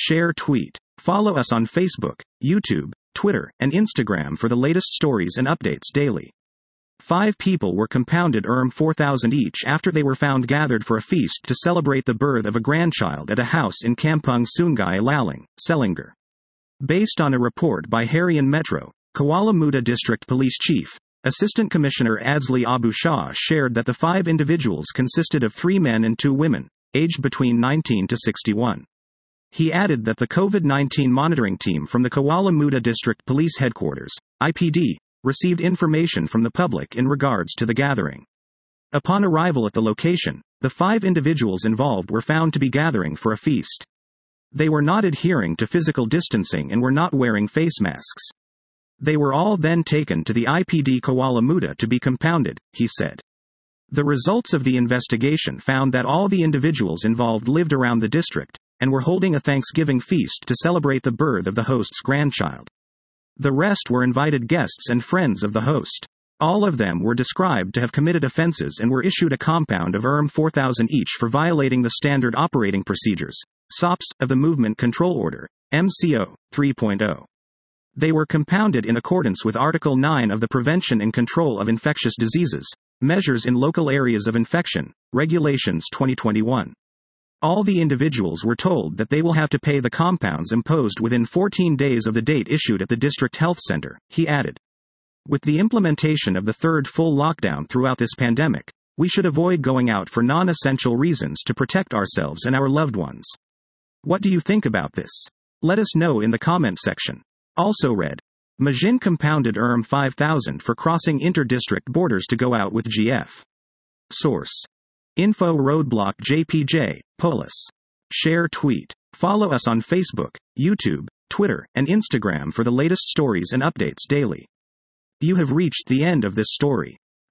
Share tweet. Follow us on Facebook, YouTube, Twitter, and Instagram for the latest stories and updates daily. 5 people were compounded 4,000 each after they were found gathered for a feast to celebrate the birth of a grandchild at a house in Kampung Sungai Laling, Selangor. Based on a report by Harian Metro, Kuala Muda District Police Chief, Assistant Commissioner Adzli Abu Shah shared that the 5 individuals consisted of 3 men and 2 women, aged between 19 to 61. He added that the COVID-19 monitoring team from the Kuala Muda District Police Headquarters, IPD, received information from the public in regards to the gathering. Upon arrival at the location, the 5 individuals involved were found to be gathering for a feast. They were not adhering to physical distancing and were not wearing face masks. They were all then taken to the IPD Kuala Muda to be compounded, he said. The results of the investigation found that all the individuals involved lived around the district, and were holding a Thanksgiving feast to celebrate the birth of the host's grandchild. The rest were invited guests and friends of the host. All of them were described to have committed offenses and were issued a compound of 4,000 each for violating the Standard Operating Procedures, SOPs, of the Movement Control Order, MCO 3.0. They were compounded in accordance with Article 9 of the Prevention and Control of Infectious Diseases, Measures in Local Areas of Infection, Regulations 2021. All the individuals were told that they will have to pay the compounds imposed within 14 days of the date issued at the District Health Center, he added. With the implementation of the 3rd full lockdown throughout this pandemic, we should avoid going out for non-essential reasons to protect ourselves and our loved ones. What do you think about this? Let us know in the comment section. Also read. Majin compounded 5,000 for crossing inter-district borders to go out with GF. Source. Info roadblock JPJ, Polis. Share tweet. Follow us on Facebook, YouTube, Twitter, and Instagram for the latest stories and updates daily. You have reached the end of this story.